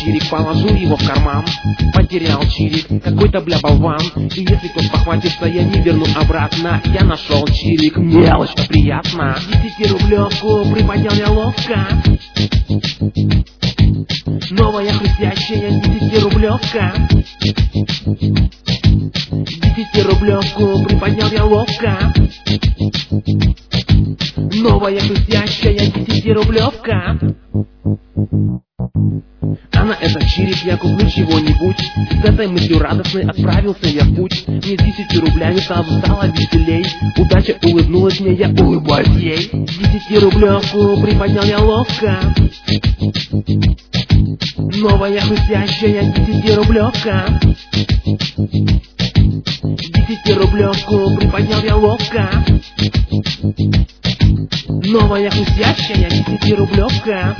чирик, положил его в карман. Потерял чирик, какой-то бля болван. И если кто похватится, я не верну обратно. Я нашел чирик, мелочь, приятно. 10-рублевку приподнял я ловко. Новая хрустящая 10-рублевка. 10-рублевку приподнял я ловко. Новая хрустящая 10-рублевка. А на этот чирик я куплю чего-нибудь. С этой мыслью радостной отправился я в путь. Мне 10 рублями сразу стало веселей. Удача улыбнулась мне, я улыбаюсь ей. 10-рублевку приподнял я ловко. Новая хрустящая 10-рублевка. 10-рублевку приподнял я ловко. Новая хрустящая 10-рублевка.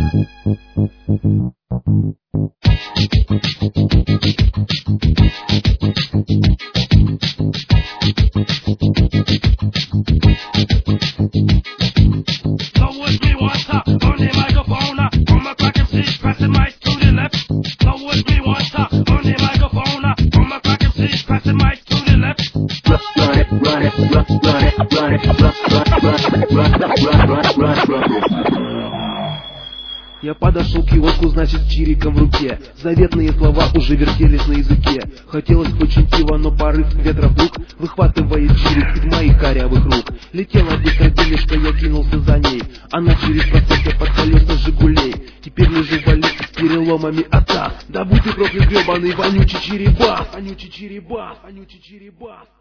Я подошел к киоску, значит, с чириком в руке. Заветные слова уже вертелись на языке. Хотелось очень пива, но порыв ветра вдруг выхватывает чирик из моих корявых рук. Летела быстро денежка, я кинулся за ней. Она через просека под колеса Жигулей. Теперь лежу в больнице с переломами отца. Да будь ты проклят, гребаный вонючий чирибас. Вонючий чирибас, вонючий чирибас.